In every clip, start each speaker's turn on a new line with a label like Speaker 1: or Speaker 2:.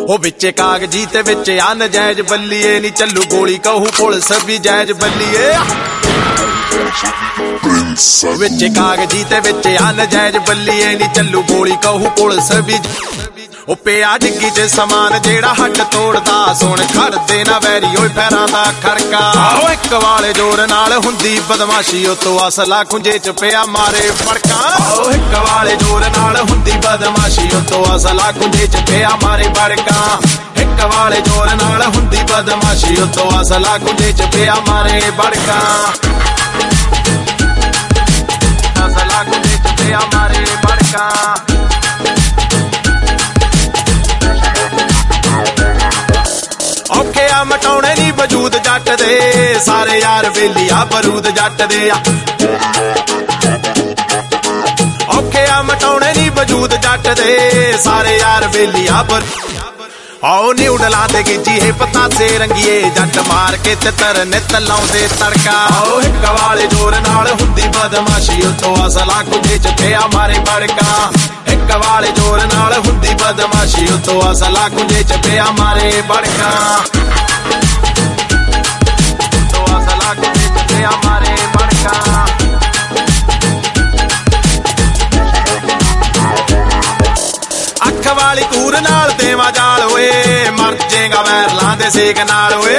Speaker 1: ਉਹ ਵਿੱਚੇ ਕਾਗਜੀ ਤੇ ਵਿੱਚੇ ਆ ਨਜਾਇਜ਼ ਬੱਲੀਏ ਨੀ ਚੱਲੂ ਗੋਲੀ ਕਹੂ ਪੁਲਿਸ ਵੀ ਜਾਇਜ਼ ਬੱਲੀਏ ਵਿੱਚੇ ਕਾਗਜੀ ਤੇ ਵਿੱਚੇ ਆ ਨਜਾਇਜ਼ ਬੱਲੀਏ ਨੀ ਚੱਲੂ ਗੋਲੀ ਕਹੂ ਪੁਲਿਸ ਵੀ ਉਹ ਪਿਆ ਡਿੱਗੀ ਚ ਸਮਾਨ ਜਿਹੜਾ ਹੱਡ ਤੋੜਦਾ ਸੁਣ ਖੜਦੇ ਨਾ ਵੈਰੀ ਓਏ ਪੈਰਾਂ ਦਾ ਖੜਕਾ ਆਹੋ ਇੱਕ ਵਾਲੇ ਜੋਰ ਨਾਲ ਹੁੰਦੀ ਬਦਮਾਸ਼ੀ ਉਤੋਂ ਅਸਲਾ ਖੁੰਝੇ ਚ ਪਿਆ ਮਾਰੇ ਫੜਕਾ ਆਹੋ ਇੱਕ ਵਾਲੇ ਜੋਰ ਨਾਲ ਹੁੰਦੀ ਬਦਮਾਸ਼ੀ ਉਤੋਂ ਅਸਲਾ ਖੁੰਝੇ ਚ ਪਿਆ ਮਾਰੇ ਫੜਕਾ ਇੱਕ ਵਾਲੇ ਜੋਰ ਨਾਲ ਹੁੰਦੀ ਬਦਮਾਸ਼ੀ ਉਤੋਂ ਅਸਲਾ ਖੁੰਝੇ ਚ ਪਿਆ ਮਾਰੇ ਫੜਕਾ ਅਸਲਾ ਖੁੰਝੇ ਚ ਪਿਆ ਮਾਰੇ ਫੜਕਾ ਔਖੇ ਆ ਮਟਾਉਣੇ ਨੀ ਵਜੂਦ ਜੱਟ ਦੇ ਸਾਰੇ ਯਾਰ ਵੇਲੀ ਆ ਬਰੂਦ ਜੱਟ ਦੇ ਆ ਔਖੇ ਆ ਮਟਾਉਣੇ ਨੀ ਵਜੂਦ ਜੱਟ ਦੇ ਸਾਰੇ ਯਾਰ ਵੇਲੀ ਆ ਆਓ ਨਿਊਡਲਾਂ ਤੇ ਗਿੱਜੀ ਹੈ ਪਤਾਸੇ ਰੰਗੀਏ ਜੱਟ ਮਾਰ ਕੇ ਤਿੱਤਰ ਨਿੱਤ ਲਾਉਂਦੇ ਤੜਕਾ ਆਓ ਇੱਕ ਵਾਲੇ ਜੋਰ ਨਾਲ ਹੁੰਦੀ ਬਦਮਾਸ਼ੀ ਉਤੋਂ ਅਸਲਾ ਕੁਝੇ ਚ ਪਿਆ ਮਾਰੇ ਬੜਕਾ ਇੱਕ ਵਾਲੇ ਜੋਰ ਨਾਲ ਹੁੰਦੀ ਬਦਮਾਸ਼ੀ ਉਤੋਂ ਅਸਲਾ ਕੁਝੇ ਚ ਪਿਆ ਮਾਰੇ ਬੜਕਾ ਉਤੋਂ ਅਸਲਾ ਕੁਝੇ ਚ ਪਿਆ ਮਾਰੇ ਬੜਕਾ ਅੱਖ ਵਾਲੀ ਕੂਰ ਨਾਲ ਦੇਵਾ ਜਾਲ ਓਏ ਮਰ ਜੇਗਾ ਵੈਰਲਾਂ ਦੇ ਸੇਕ ਨਾਲ ਓਏ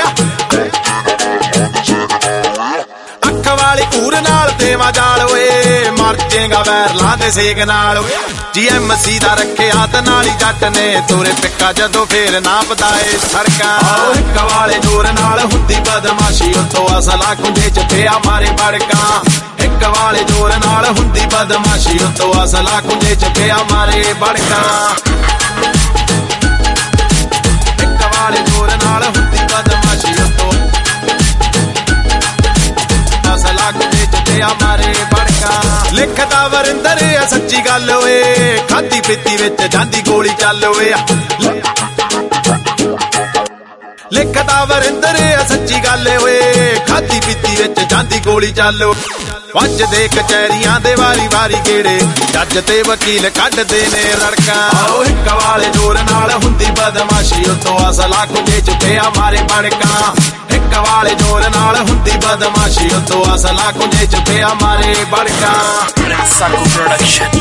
Speaker 1: ਅੱਖ ਵਾਲੀ ਕੂਰ ਨਾਲ ਦੇਵਾ ਜਾਲ ਓਏ ਮਰ ਜੇਗਾ ਵੈਰਲਾਂ ਦੇ ਸੇਕ ਨਾਲ ਓਏ GMC ਦਾ ਰੱਖਿਆ ਤੇ ਨਾਲੀ ਜੱਟ ਨੇ ਤੋਰੇ ਪਿੱਕਾ ਜਦੋਂ ਫੇਰ ਨਾ ਪਤਾਏ ਸੜਕਾਂ ਆਹੋ ਇੱਕ ਵਾਲੇ ਜੋਰ ਨਾਲ ਹੁੰਦੀ ਬਦਮਾਸ਼ੀ ਉਤੋਂ ਅਸਲਾ ਖੁੰਝੇ ਚ ਪਿਆ ਮਾਰੇ ਬੜਕਾ ਇੱਕ ਵਾਲੇ ਜੋਰ ਨਾਲ ਹੁੰਦੀ ਬਦਮਾਸ਼ੀ ਉਤੋਂ ਅਸਲਾ ਖੁੰਝੇ ਚ ਪਿਆ ਮਾਰੇ ਬੜਕਾ ਇੱਕ ਵਾਲੇ ਜੋਰ ਨਾਲ ਹੁੰਦੀ ਬਦਮਾਸ਼ੀ ਉਤੋਂ ਅਸਲਾ ਖੁੰਝੇ ਚ ਪਿਆ ਮਾਰੇ ਬੜਕਾ ਲਿਖਦਾ ਵਰਿੰਦਰ ਆ ਸੱਚੀ ਗੱਲ ਓਏ ਖਾਦੀ ਪੀਤੀ ਵਿੱਚ ਜਾਂਦੀ ਗੋਲੀ ਚੱਲ ਓਏ ਲਿਖਦਾ ਵਰਿੰਦਰ ਆ ਸੱਚੀ ਗੱਲ ਓਏ ਖਾਦੀ ਪੀਤੀ ਵਿੱਚ ਜਾਂਦੀ ਗੋਲੀ ਚੱਲ ਵੱਜਦੇ ਕਚਹਿਰੀਆਂ ਦੇ ਵਾਰੀ ਵਾਰੀ ਗੇੜੇ ਜੱਜ ਤੇ ਵਕੀਲ ਕੱਢਦੇ ਨੇ ਰੜਕਾਂ ਆਓ ਇੱਕ ਵਾਲੇ ਜੋਰ ਨਾਲ ਹੁੰਦੀ ਬਦਮਾਸ਼ੀ ਉਤੋਂ ਅਸਲਾ ਖੁੰਝੇ ਚ ਪਿਆ ਮਾਰੇ ਬੜਕਾ ਇੱਕ ਵਾਲੇ ਜੋਰ ਨਾਲ ਹੁੰਦੀ ਬਦਮਾਸ਼ੀ ਉਤੋਂ ਅਸਲਾ ਖੁੰਝੇ ਚ ਪਿਆ ਮਾਰੇ ਬੜਕਾ
Speaker 2: ਸਾਕੂ ਪ੍ਰੋਡਕਸ਼ਨ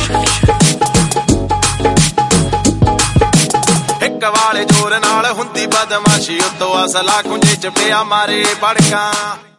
Speaker 1: ਇੱਕ ਵਾਲੇ ਜੋਰ ਨਾਲ ਹੁੰਦੀ ਬਦਮਾਸ਼ੀ ਉਤੋਂ ਅਸਲਾ ਖੁੰਝੇ ਚ ਪਿਆ ਮਾਰੇ ਬੜਕਾ